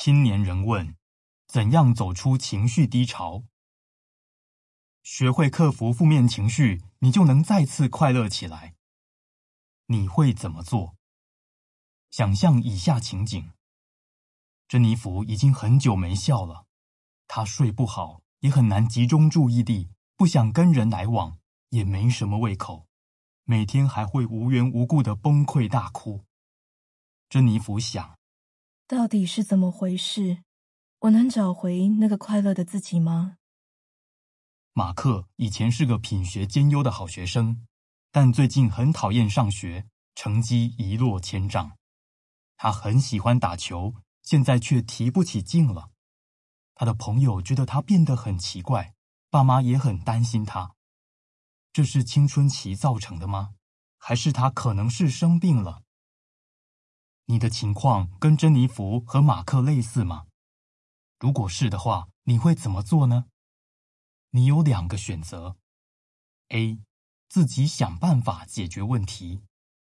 青年人问：怎样走出情绪低潮？学会克服负面情绪，你就能再次快乐起来。你会怎么做？想象以下情景：珍妮弗已经很久没笑了，她睡不好，也很难集中注意力，不想跟人来往，也没什么胃口，每天还会无缘无故的崩溃大哭。珍妮弗想， 到底是怎么回事？我能找回那个快乐的自己吗？ 马克以前是个品学兼优的好学生，但最近很讨厌上学，成绩一落千丈。他很喜欢打球，现在却提不起劲了。他的朋友觉得他变得很奇怪，爸妈也很担心他。这是青春期造成的吗？还是他可能是生病了？你的情况跟珍妮弗和马克类似吗？如果是的话，你会怎么做呢？你有2个选择 ：A. 自己想办法解决问题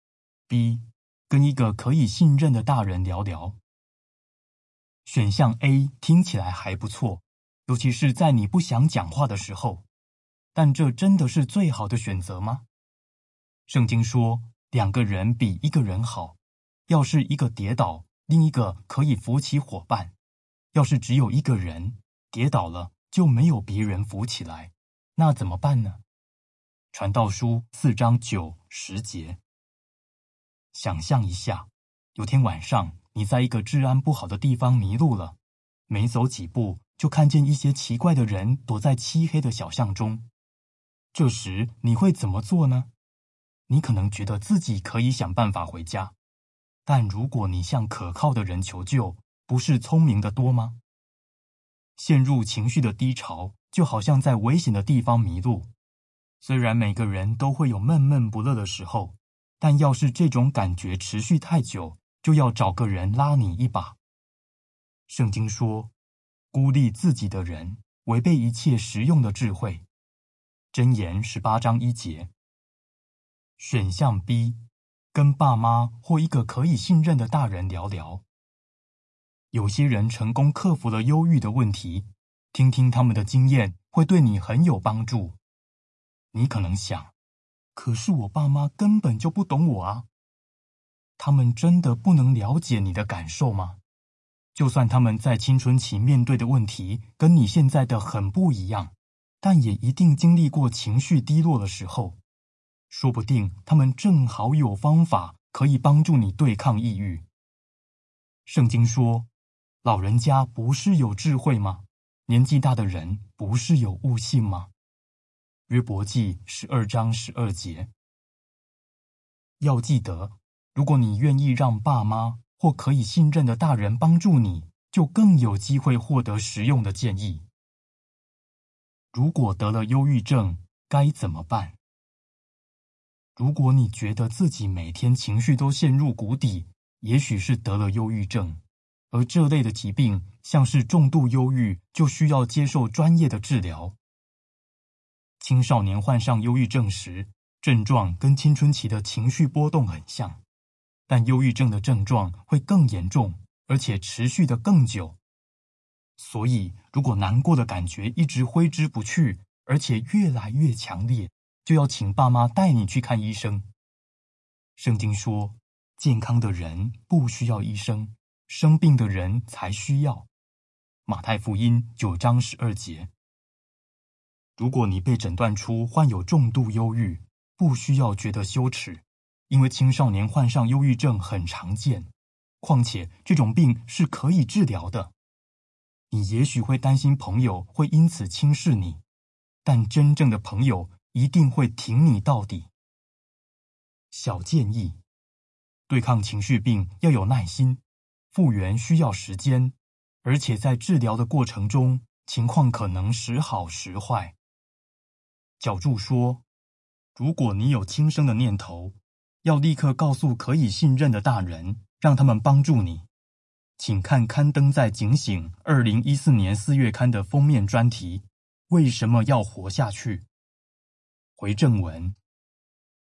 ；B. 跟一个可以信任的大人聊聊。选项 A 听起来还不错，尤其是在你不想讲话的时候。但这真的是最好的选择吗？圣经说，2个人比1个人好。要是一个跌倒，另一个可以扶起伙伴；要是只有1个人跌倒了，就没有别人扶起来，那怎么办呢？传道书4章9、10节。想象一下，有天晚上，你在一个治安不好的地方迷路了，没走几步，就看见一些奇怪的人躲在漆黑的小巷中。这时你会怎么做呢？你可能觉得自己可以想办法回家，但如果你向可靠的人求救，不是聪明的多吗？陷入情绪的低潮，就好像在危险的地方迷路。虽然每个人都会有闷闷不乐的时候，但要是这种感觉持续太久，就要找个人拉你一把。圣经说，孤立自己的人，违背一切实用的智慧。箴言18章1节。选项 B， 跟爸妈或一个可以信任的大人聊聊。有些人成功克服了忧郁的问题，听听他们的经验会对你很有帮助。你可能想，可是我爸妈根本就不懂我啊。他们真的不能了解你的感受吗？就算他们在青春期面对的问题跟你现在的很不一样，但也一定经历过情绪低落的时候。说不定他们正好有方法可以帮助你对抗抑郁。圣经说，老人家不是有智慧吗？年纪大的人不是有悟性吗？约伯记12章12节。要记得，如果你愿意让爸妈或可以信任的大人帮助你，就更有机会获得实用的建议。如果得了忧郁症，该怎么办？如果你觉得自己每天情绪都陷入谷底，也许是得了忧郁症，而这类的疾病，像是重度忧郁，就需要接受专业的治疗。青少年患上忧郁症时，症状跟青春期的情绪波动很像，但忧郁症的症状会更严重，而且持续得更久。所以，如果难过的感觉一直挥之不去，而且越来越强烈，就要请爸妈带你去看医生。圣经说，健康的人不需要医生，生病的人才需要。马太福音9章12节。如果你被诊断出患有重度忧郁，不需要觉得羞耻，因为青少年患上忧郁症很常见，况且这种病是可以治疗的。你也许会担心朋友会因此轻视你，但真正的朋友一定会挺你到底。小建议：对抗情绪病要有耐心，复原需要时间，而且在治疗的过程中，情况可能时好时坏。角柱说，如果你有轻生的念头，要立刻告诉可以信任的大人，让他们帮助你。请看刊登在《警醒》2014年4月刊的封面专题，为什么要活下去？回正文。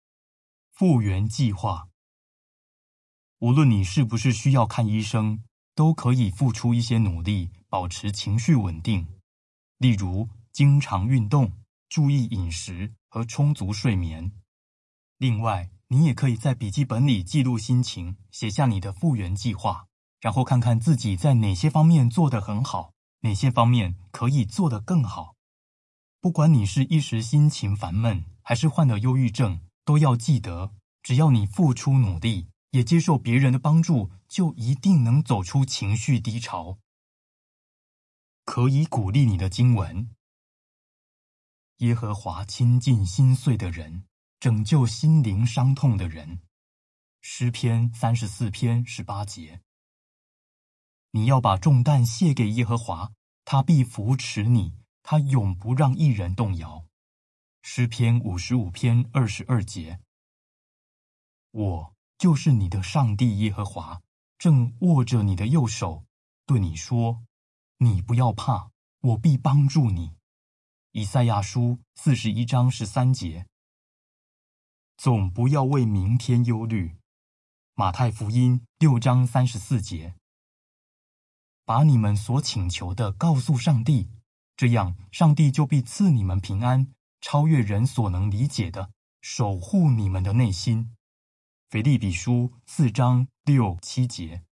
复原计划。无论你是不是需要看医生， 都可以付出一些努力，保持情绪稳定。例如，经常运动、注意饮食和充足睡眠。另外，你也可以在笔记本里记录心情，写下你的复原计划，然后看看自己在哪些方面做得很好，哪些方面可以做得更好。不管你是一时心情烦闷，还是患了忧郁症，都要记得，只要你付出努力，也接受别人的帮助，就一定能走出情绪低潮。可以鼓励你的经文：耶和华亲近心碎的人，拯救心灵伤痛的人。诗篇34篇18节。你要把重担卸给耶和华，他必扶持你，他永不让一人动摇。诗篇55篇22节。我就是你的上帝耶和华，正握着你的右手，对你说：你不要怕，我必帮助你。以赛亚书41章13节。总不要为明天忧虑。马太福音6章34节。把你们所请求的告诉上帝，这样上帝就必赐你们平安，超越人所能理解的，守护你们的内心。腓立比书4章6、7节。